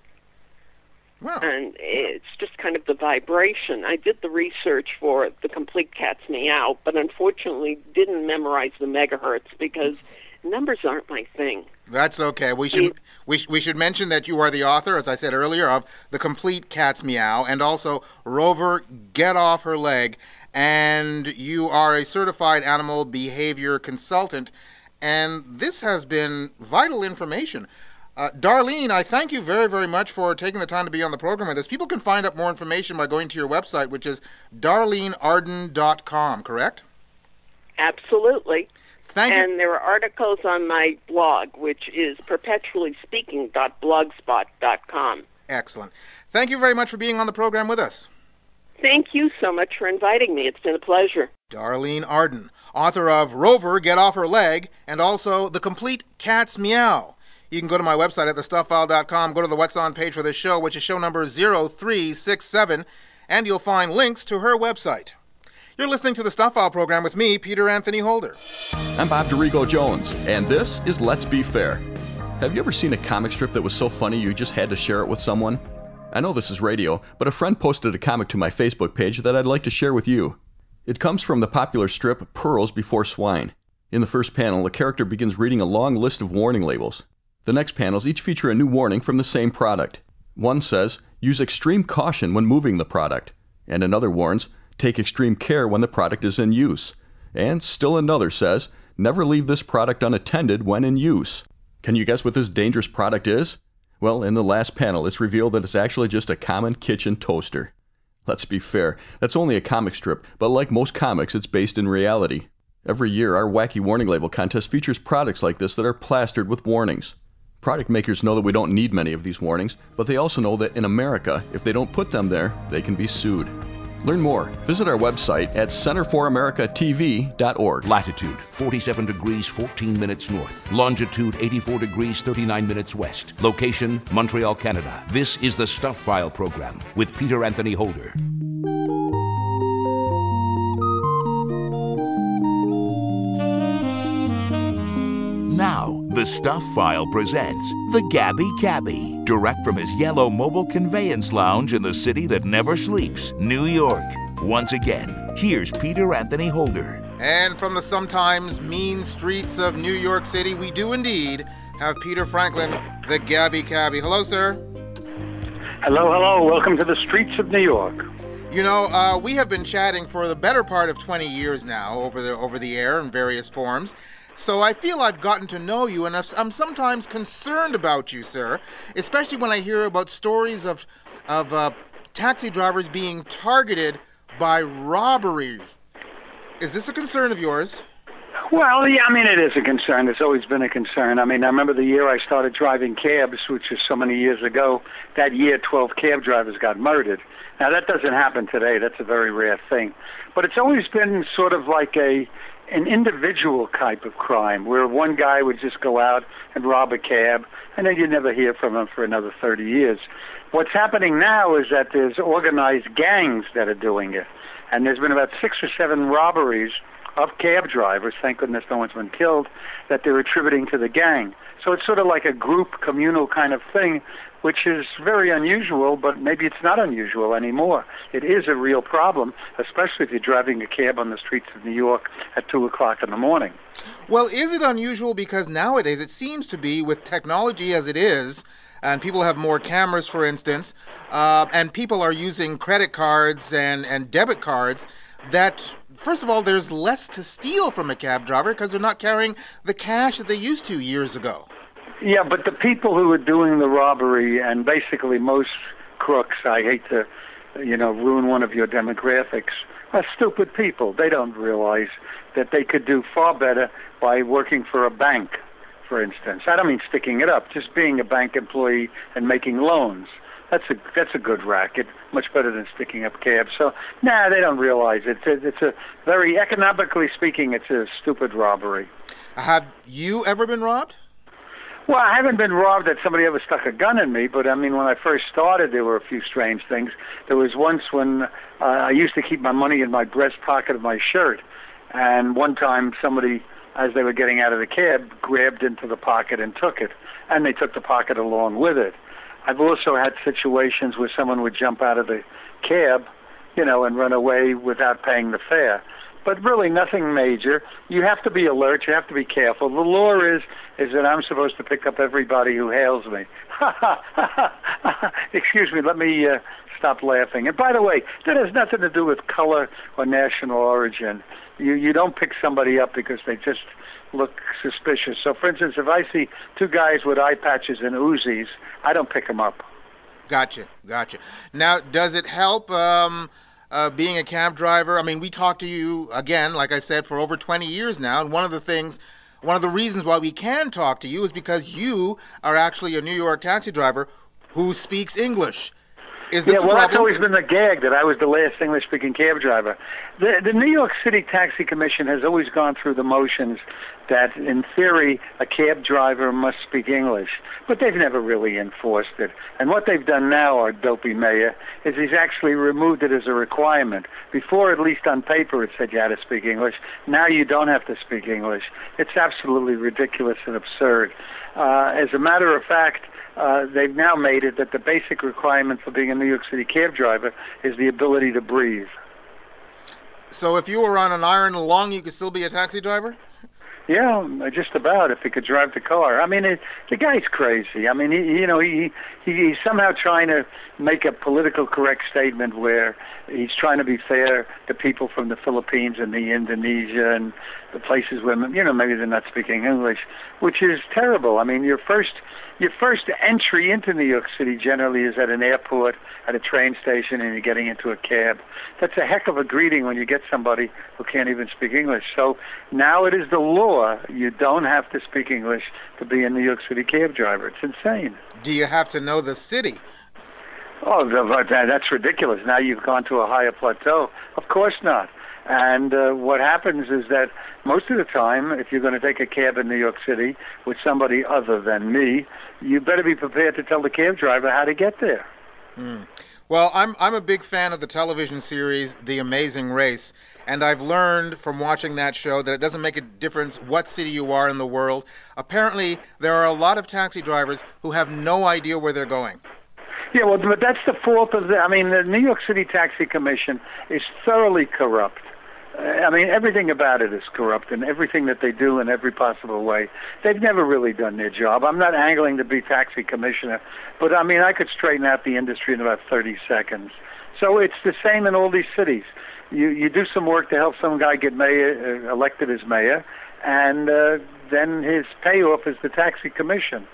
Wow. And it's just kind of the vibration. I did the research for the Complete Cat's Meow, but unfortunately didn't memorize the megahertz because numbers aren't my thing. That's okay. We should we, sh- we should mention that you are the author, as I said earlier, of The Complete Cat's Meow, and also Rover, Get Off Her Leg, and you are a certified animal behavior consultant, and this has been vital information. Uh, Darlene, I thank you very, very much for taking the time to be on the program with us. People can find out more information by going to your website, which is darlene arden dot com, correct? Absolutely. Thank and you. there are articles on my blog, which is perpetually speaking dot blogspot dot com. Excellent. Thank you very much for being on the program with us. Thank you so much for inviting me. It's been a pleasure. Darlene Arden, author of Rover, Get Off Her Leg, and also The Complete Cat's Meow. You can go to my website at the stuff file dot com, go to the What's On page for this show, which is show number zero three six seven, and you'll find links to her website. You're listening to the Stuff File program with me, Peter Anthony Holder. I'm Bob DeRigo Jones, and this is Let's Be Fair. Have you ever seen a comic strip that was so funny you just had to share it with someone? I know this is radio, but a friend posted a comic to my Facebook page that I'd like to share with you. It comes from the popular strip Pearls Before Swine. In the first panel, the character begins reading a long list of warning labels. The next panels each feature a new warning from the same product. One says, use extreme caution when moving the product. And another warns, take extreme care when the product is in use. And still another says, never leave this product unattended when in use. Can you guess what this dangerous product is? Well, in the last panel, it's revealed that it's actually just a common kitchen toaster. Let's be fair, that's only a comic strip, but like most comics, it's based in reality. Every year, our Wacky Warning Label contest features products like this that are plastered with warnings. Product makers know that we don't need many of these warnings, but they also know that in America, if they don't put them there, they can be sued. Learn more. Visit our website at center for america t v dot org. Latitude, forty-seven degrees, fourteen minutes north. Longitude, eighty-four degrees, thirty-nine minutes west. Location, Montreal, Canada. This is the Stuff File program with Peter Anthony Holder. Now, the Stuff File presents the Gabby Cabbie, direct from his yellow mobile conveyance lounge in the city that never sleeps, New York. Once again, here's Peter Anthony Holder. And from the sometimes mean streets of New York City, we do indeed have Peter Franklin, the Gabby Cabbie. Hello, sir. Hello, hello. Welcome to the streets of New York. You know, uh, we have been chatting for the better part of twenty years now over the over the air in various forms. So I feel I've gotten to know you, and I'm sometimes concerned about you, sir, especially when I hear about stories of of uh, taxi drivers being targeted by robbery. Is this a concern of yours? Well, yeah, I mean, it is a concern. It's always been a concern. I mean, I remember the year I started driving cabs, which is so many years ago. That year, twelve cab drivers got murdered. Now, that doesn't happen today. That's a very rare thing. But it's always been sort of like a an individual type of crime where one guy would just go out and rob a cab, and then you'd never hear from him for another thirty years. What's happening now is that there's organized gangs that are doing it, and there's been about six or seven robberies of cab drivers, thank goodness no one's been killed, that they're attributing to the gang. So it's sort of like a group, communal kind of thing, which is very unusual, but maybe it's not unusual anymore. It is a real problem, especially if you're driving a cab on the streets of New York at two o'clock in the morning. Well, is it unusual? Because nowadays it seems to be, with technology as it is, and people have more cameras, for instance, uh, and people are using credit cards and, and debit cards, that, first of all, there's less to steal from a cab driver because they're not carrying the cash that they used to years ago. Yeah, but the people who are doing the robbery, and basically most crooks, I hate to, you know, ruin one of your demographics, are stupid people. They don't realize that they could do far better by working for a bank, for instance. I don't mean sticking it up, just being a bank employee and making loans. That's a that's a good racket, much better than sticking up cabs. So, nah, they don't realize it. It's a, it's a very, economically speaking, it's a stupid robbery. Have you ever been robbed? Well, I haven't been robbed that somebody ever stuck a gun in me, but I mean, when I first started, there were a few strange things. There was once when uh, I used to keep my money in my breast pocket of my shirt, and one time somebody, as they were getting out of the cab, grabbed into the pocket and took it, and they took the pocket along with it. I've also had situations where someone would jump out of the cab, you know, and run away without paying the fare. But really nothing major. You have to be alert. You have to be careful. The law is is that I'm supposed to pick up everybody who hails me. Excuse me, let me uh, stop laughing. And by the way, that has nothing to do with color or national origin. You you don't pick somebody up because they just look suspicious. So, for instance, if I see two guys with eye patches and Uzis, I don't pick them up. Gotcha, gotcha. Now, does it help um, uh, being a cab driver? I mean, we talked to you, again, like I said, for over twenty years now, and one of the things, one of the reasons why we can talk to you is because you are actually a New York taxi driver who speaks English. Is this yeah, well, a that's problem? always been the gag, that I was the last English-speaking cab driver. The, the New York City Taxi Commission has always gone through the motions that, in theory, a cab driver must speak English, but they've never really enforced it. And what they've done now, our dopey mayor, is he's actually removed it as a requirement. Before, at least on paper, it said you had to speak English. Now you don't have to speak English. It's absolutely ridiculous and absurd. Uh, as a matter of fact, Uh, they've now made it that the basic requirement for being a New York City cab driver is the ability to breathe. So if you were on an iron lung, you could still be a taxi driver? Yeah, just about, if he could drive the car. I mean, it, the guy's crazy. I mean, he, you know, he, he he's somehow trying to make a political correct statement where he's trying to be fair to people from the Philippines and the Indonesia and the places where, you know, maybe they're not speaking English, which is terrible. I mean, your first your first entry into New York City generally is at an airport, at a train station, and you're getting into a cab. That's a heck of a greeting when you get somebody who can't even speak English. So now it is the law. You don't have to speak English to be a New York City cab driver. It's insane. Do you have to know the city? Oh, that's ridiculous. Now you've gone to a higher plateau. Of course not. And uh, what happens is that most of the time, if you're going to take a cab in New York City with somebody other than me, you better be prepared to tell the cab driver how to get there. Mm. Well, I'm I'm a big fan of the television series The Amazing Race, and I've learned from watching that show that it doesn't make a difference what city you are in the world. Apparently, there are a lot of taxi drivers who have no idea where they're going. Yeah, well, but that's the fault of the, I mean, the New York City Taxi Commission is thoroughly corrupt. I mean, everything about it is corrupt, and everything that they do in every possible way. They've never really done their job. I'm not angling to be taxi commissioner, but I mean, I could straighten out the industry in about thirty seconds. So it's the same in all these cities. You you do some work to help some guy get mayor, uh, elected as mayor, and uh, then his payoff is the taxi commission.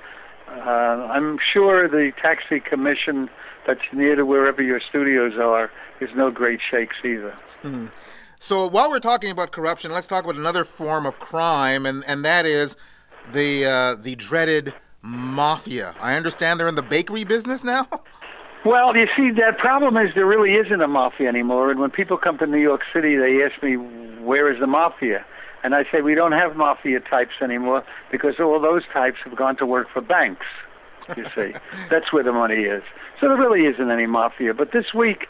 Uh, I'm sure the taxi commission that's near to wherever your studios are is no great shakes either. Mm-hmm. So while we're talking about corruption, let's talk about another form of crime, and, and that is the uh, the dreaded mafia. I understand they're in the bakery business now? Well, you see, the problem is there really isn't a mafia anymore, and when people come to New York City, they ask me, where is the mafia? And I say, we don't have mafia types anymore because all those types have gone to work for banks, you see. That's where the money is. So there really isn't any mafia. But this week,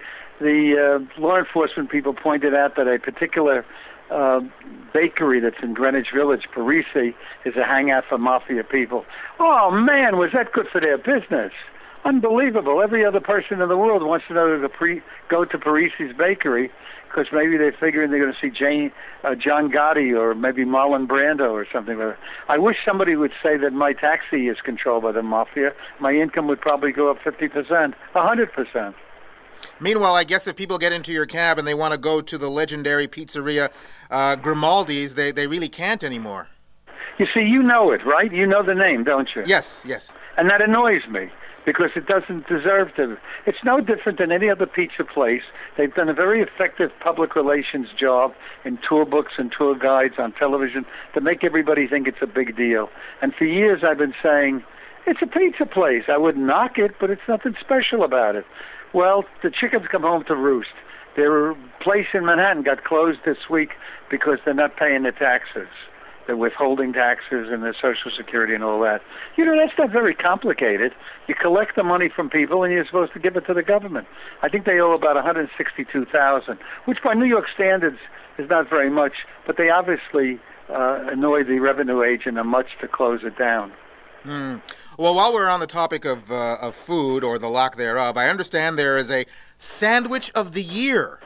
the uh, law enforcement people pointed out that a particular uh, bakery that's in Greenwich Village, Parisi, is a hangout for mafia people. Oh, man, was that good for their business? Unbelievable. Every other person in the world wants to know to pre- go to Parisi's bakery because maybe they're figuring they're going to see Jane, uh, John Gotti or maybe Marlon Brando or something like that. I wish somebody would say that my taxi is controlled by the mafia. My income would probably go up fifty percent, one hundred percent. Meanwhile, I guess if people get into your cab and they want to go to the legendary pizzeria uh, Grimaldi's, they, they really can't anymore. You see, you know it, right? You know the name, don't you? Yes, yes. And that annoys me because it doesn't deserve to. It's no different than any other pizza place. They've done a very effective public relations job in tour books and tour guides on television to make everybody think it's a big deal. And for years I've been saying, it's a pizza place. I wouldn't knock it, but it's nothing special about it. Well, the chickens come home to roost. Their place in Manhattan got closed this week because they're not paying the taxes. They're withholding taxes and their Social Security and all that. You know, that's not very complicated. You collect the money from people and you're supposed to give it to the government. I think they owe about one hundred sixty-two thousand dollars, which by New York standards is not very much, but they obviously uh, annoy the revenue agent much to close it down. Hmm. Well, while we're on the topic of uh, of food or the lack thereof, I understand there is a sandwich of the year.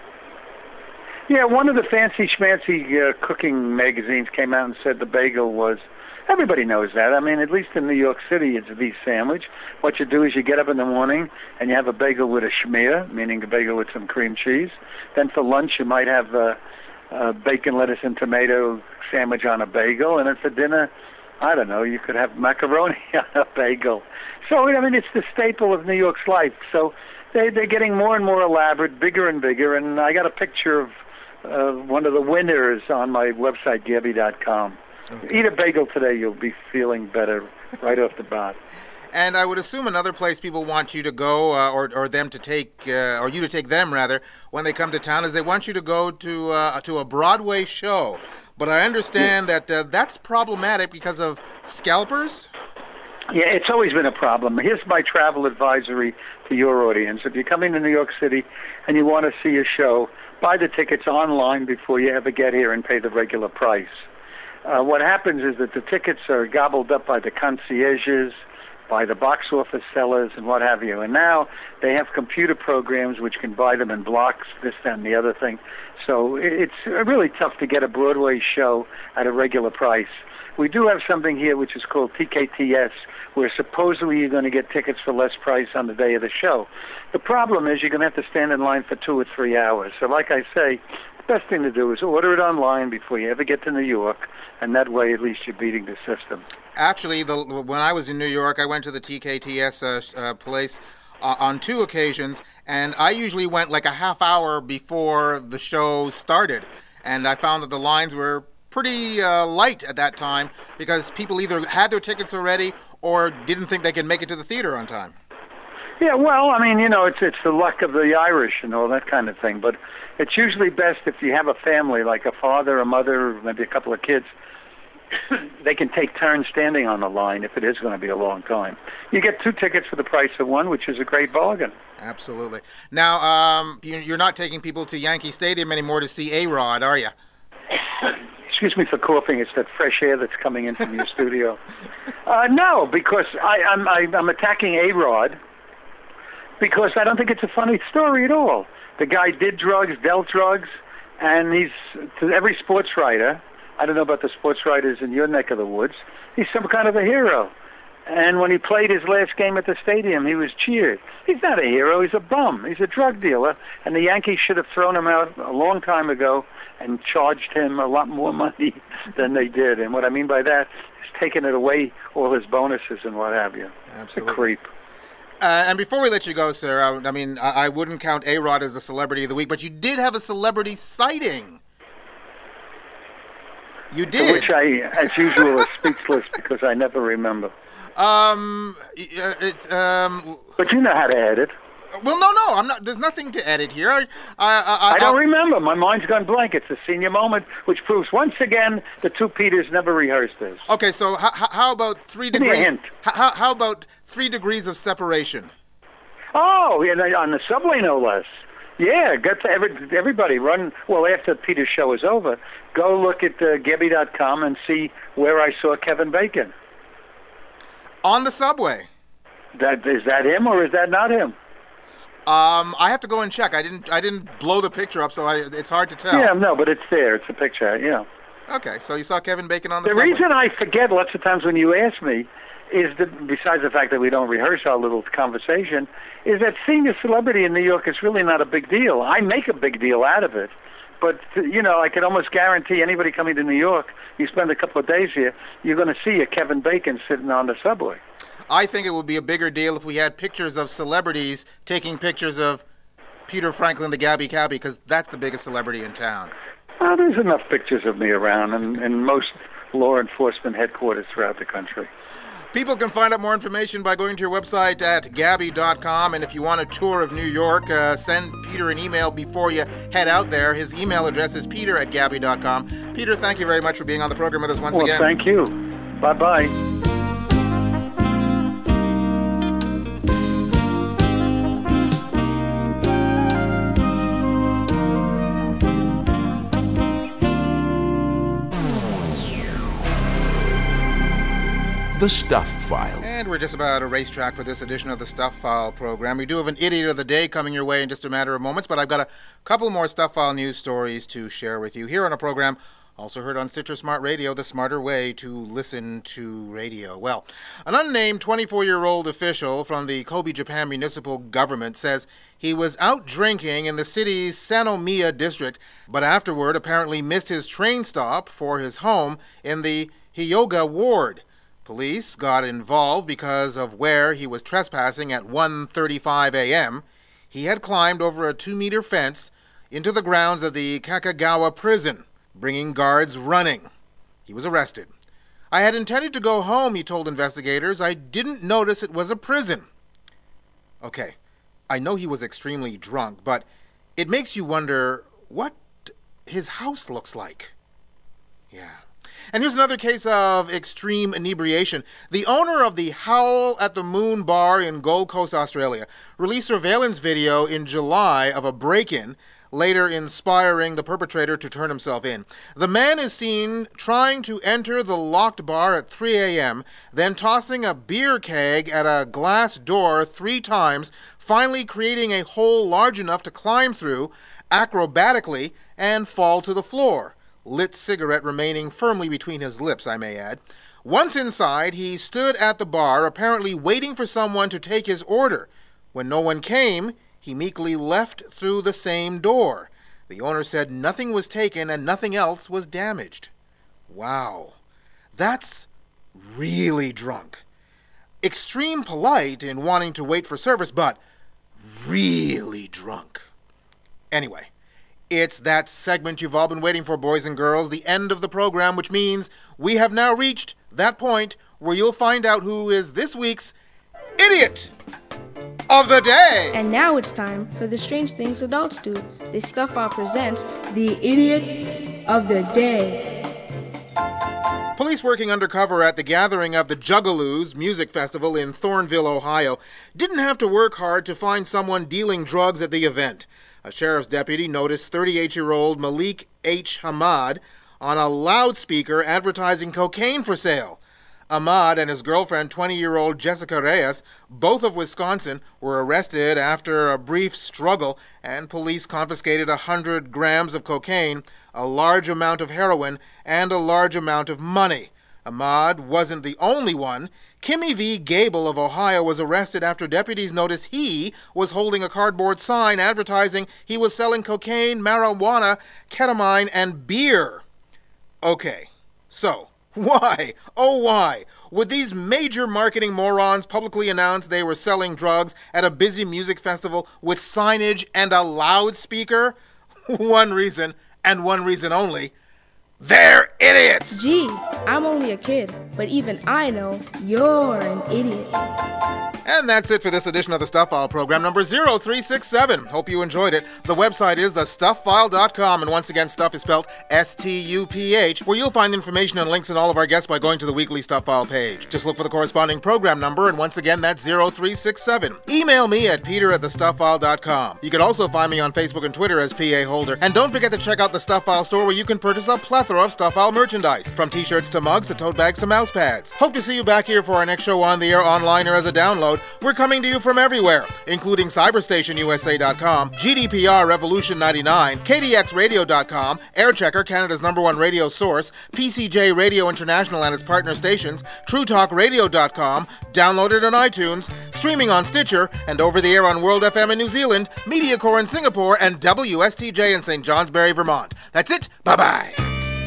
Yeah, one of the fancy schmancy uh, cooking magazines came out and said the bagel was. Everybody knows that. I mean, at least in New York City, it's the sandwich. What you do is you get up in the morning and you have a bagel with a schmear, meaning a bagel with some cream cheese. Then for lunch, you might have a, a bacon, lettuce, and tomato sandwich on a bagel, and then for dinner, I don't know, you could have macaroni on a bagel. So, I mean, it's the staple of New York's life. So they, they're getting more and more elaborate, bigger and bigger, and I got a picture of uh, one of the winners on my website, Gabby dot com. Okay. Eat a bagel today, you'll be feeling better right off the bat. And I would assume another place people want you to go, uh, or or them to take, uh, or you to take them rather, when they come to town, is they want you to go to uh, to a Broadway show. But I understand that uh, that's problematic because of scalpers? Yeah, it's always been a problem. Here's my travel advisory to your audience. If you're coming to New York City and you want to see a show, buy the tickets online before you ever get here and pay the regular price. Uh, what happens is that the tickets are gobbled up by the concierges, by the box office sellers, and what have you. And now they have computer programs which can buy them in blocks, this, that, and the other thing. So it's really tough to get a Broadway show at a regular price. We do have something here which is called T K T S, where supposedly you're going to get tickets for less price on the day of the show. The problem is you're going to have to stand in line for two or three hours. So like I say, the best thing to do is order it online before you ever get to New York, and that way at least you're beating the system. Actually, the, when I was in New York, I went to the T K T S uh, uh, place uh, on two occasions, and I usually went like a half hour before the show started, and I found that the lines were pretty uh, light at that time because people either had their tickets already or didn't think they could make it to the theater on time. Yeah, well, I mean, you know, it's it's the luck of the Irish and all that kind of thing, but it's usually best if you have a family, like a father, a mother, maybe a couple of kids. They can take turns standing on the line if it is going to be a long time. You get two tickets for the price of one, which is a great bargain. Absolutely. Now, um, you're not taking people to Yankee Stadium anymore to see A-Rod, are you? Excuse me for coughing. It's that fresh air that's coming in from your studio. Uh, no, because I, I'm, I, I'm attacking A-Rod because I don't think it's a funny story at all. The guy did drugs, dealt drugs, and he's, to every sports writer, I don't know about the sports writers in your neck of the woods, he's some kind of a hero. And when he played his last game at the stadium, he was cheered. He's not a hero, he's a bum. He's a drug dealer. And the Yankees should have thrown him out a long time ago and charged him a lot more money than they did. And what I mean by that is taking it away, all his bonuses and what have you. Absolutely. It's a creep. Uh, and before we let you go, sir, I, I mean, I, I wouldn't count A-Rod as the celebrity of the week, but you did have a celebrity sighting. You did. To which I, as usual, is speechless because I never remember. Um, it, um. But you know how to edit. Well, no, no, I'm not. There's nothing to edit here. I, I, I, I don't I'll, remember. My mind's gone blank. It's a senior moment, which proves once again the two Peters never rehearsed this. Okay, so how, how about three Give degrees? Me a hint. How, how about three degrees of separation? Oh, yeah, on the subway, no less. Yeah, get to every, everybody run. Well, after Peter's show is over, go look at uh, Gebby dot com and see where I saw Kevin Bacon. On the subway. That is that him or is that not him? Um, I have to go and check. I didn't. I didn't blow the picture up, so I, it's hard to tell. Yeah, no, but it's there. It's a picture. Yeah. Okay, so you saw Kevin Bacon on the. The subway. reason I forget lots of times when you ask me is that, besides the fact that we don't rehearse our little conversation, is that seeing a celebrity in New York is really not a big deal. I make a big deal out of it. But, you know, I can almost guarantee anybody coming to New York, you spend a couple of days here, you're going to see a Kevin Bacon sitting on the subway. I think it would be a bigger deal if we had pictures of celebrities taking pictures of Peter Franklin, the Gabby Cabbie, because that's the biggest celebrity in town. Well, there's enough pictures of me around in, in most law enforcement headquarters throughout the country. People can find out more information by going to your website at Gabby dot com. And if you want a tour of New York, uh, send Peter an email before you head out there. His email address is Peter at Gabby dot com. Peter, thank you very much for being on the program with us once well, again. Well, thank you. Bye-bye. The Stuff File. And we're just about a racetrack for this edition of the Stuff File program. We do have an Idiot of the Day coming your way in just a matter of moments, but I've got a couple more Stuff File news stories to share with you here on a program also heard on Stitcher Smart Radio, the smarter way to listen to radio. Well, an unnamed twenty-four-year-old official from the Kobe, Japan municipal government says he was out drinking in the city's Sanomiya district, but afterward apparently missed his train stop for his home in the Hyoga ward. Police got involved because of where he was trespassing at one thirty-five a.m. He had climbed over a two-meter fence into the grounds of the Kakagawa prison, bringing guards running. He was arrested. I had intended to go home, he told investigators. I didn't notice it was a prison. Okay, I know he was extremely drunk, but it makes you wonder what his house looks like. Yeah. And here's another case of extreme inebriation. The owner of the Howl at the Moon bar in Gold Coast, Australia, released surveillance video in July of a break-in, later inspiring the perpetrator to turn himself in. The man is seen trying to enter the locked bar at three a.m., then tossing a beer keg at a glass door three times, finally creating a hole large enough to climb through acrobatically and fall to the floor. lit cigarette remaining firmly between his lips, I may add. Once inside, he stood at the bar, apparently waiting for someone to take his order. When no one came, he meekly left through the same door. The owner said nothing was taken and nothing else was damaged. Wow, that's really drunk. Extreme polite in wanting to wait for service, but really drunk. Anyway, it's that segment you've all been waiting for, boys and girls, the end of the program, which means we have now reached that point where you'll find out who is this week's Idiot of the Day. And now it's time for the Strange Things Adults Do. The Stuff File presents the Idiot of the Day. Police working undercover at the gathering of the Juggaloos Music Festival in Thornville, Ohio, didn't have to work hard to find someone dealing drugs at the event. A sheriff's deputy noticed thirty-eight-year-old Malik H. Hamad on a loudspeaker advertising cocaine for sale. Ahmad and his girlfriend, twenty-year-old Jessica Reyes, both of Wisconsin, were arrested after a brief struggle, and police confiscated one hundred grams of cocaine, a large amount of heroin, and a large amount of money. Ahmad wasn't the only one. Kimmy V. Gable of Ohio was arrested after deputies noticed he was holding a cardboard sign advertising he was selling cocaine, marijuana, ketamine, and beer. Okay, so why, oh why, would these major marketing morons publicly announce they were selling drugs at a busy music festival with signage and a loudspeaker? One reason, and one reason only: they're idiots! Gee, I'm only a kid, but even I know you're an idiot. And that's it for this edition of the Stuff File program, number zero three six seven. Hope you enjoyed it. The website is the stuff file dot com, and once again, stuff is spelled S T U P H, where you'll find information and links on all of our guests by going to the weekly Stuff File page. Just look for the corresponding program number, and once again, that's zero three six seven. Email me at peter at the stuff file dot com. You can also find me on Facebook and Twitter as P A Holder. And don't forget to check out the Stuff File store, where you can purchase a plethora of Stuff File merchandise, from t-shirts to mugs to tote bags to mouse pads. Hope to see you back here for our next show on the air, online, or as a download. We're coming to you from everywhere, including cyberstation U S A dot com, G D P R Revolution ninety-nine, K D X radio dot com, Airchecker, Canada's number one radio source, P C J Radio International and its partner stations, True Talk Radio dot com, downloaded on iTunes, streaming on Stitcher, and over the air on World F M in New Zealand, MediaCore in Singapore, and W S T J in Saint Johnsbury, Vermont. That's it. Bye-bye.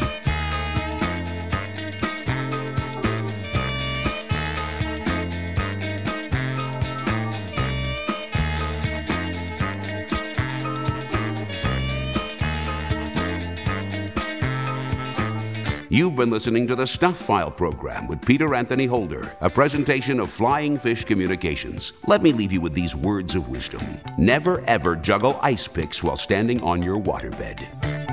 You've been listening to the Stuff File program with Peter Anthony Holder, a presentation of Flying Fish Communications. Let me leave you with these words of wisdom. Never ever juggle ice picks while standing on your waterbed.